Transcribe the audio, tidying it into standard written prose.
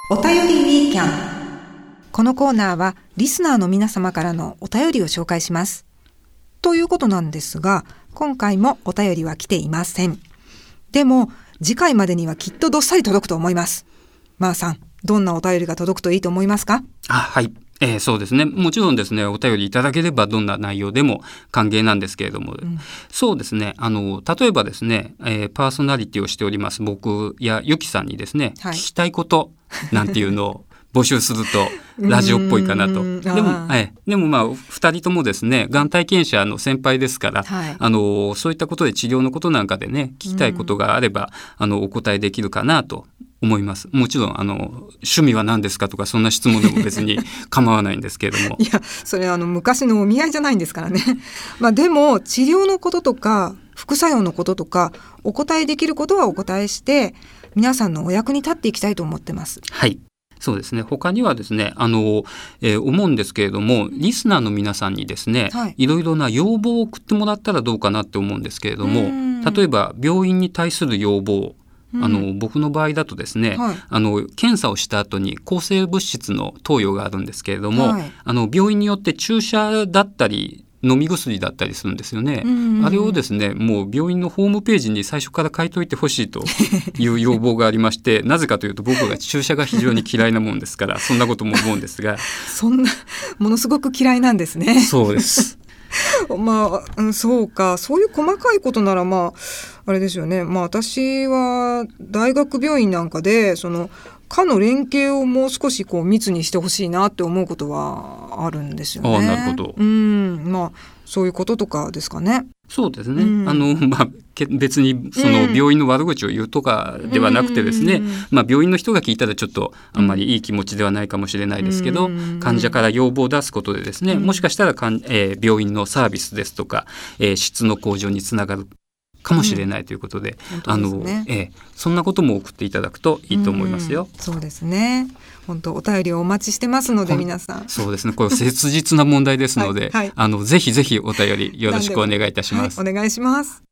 お便りウィーキャン。このコーナーはリスナーの皆様からのお便りを紹介します。ということなんですが、今回もお便りは来ていません。でも次回までにはきっとどっさり届くと思います。まーさん、どんなお便りが届くといいと思いますか？ はい、そうですね。もちろんですね、お便りいただければどんな内容でも歓迎なんですけれども、そうですね、例えばですね、パーソナリティをしております僕やゆきさんにですね、聞きたいことなんていうのを募集するとラジオっぽいかなと。でもまあ2人ともですね、がん体験者の先輩ですから、そういったことで治療のことなんかでね、聞きたいことがあればお答えできるかなと思います。もちろん趣味は何ですかとかそんな質問でも別に構わないんですけれどもいや、それ昔のお見合いじゃないんですからねでも治療のこととか副作用のこととかお答えできることはお答えして皆さんのお役に立っていきたいと思ってます。 はい、そうですね。他にはですね、思うんですけれども、リスナーの皆さんにですね、いろいろな要望を送ってもらったらどうかなって思うんですけれども、例えば病院に対する要望、僕の場合だとですね、検査をした後に抗生物質の投与があるんですけれども、病院によって注射だったり飲み薬だったりするんですよね。あれをですね、もう病院のホームページに最初から書いといてほしいという要望がありましてなぜかというと僕が注射が非常に嫌いなもんですからそんなことも思うんですがそんなものすごく嫌いなんですね。 そうですそうか、そういう細かいことならあれですよね。私は大学病院なんかで科の連携をもう少し密にしてほしいなって思うことはあるんですよね。 なるほど。 そういうこととかですかね。 そうですね。別に病院の悪口を言うとかではなくてですね、病院の人が聞いたらちょっとあんまりいい気持ちではないかもしれないですけど、患者から要望を出すことでですね、もしかしたら病院のサービスですとか、質の向上につながるかもしれないということで、そんなことも送っていただくといいと思いますよ。 そうですね。本当お便りをお待ちしてますので皆さん。 そうですね。これ切実な問題ですので、ぜひぜひお便りよろしくお願いいたします。 お願いします。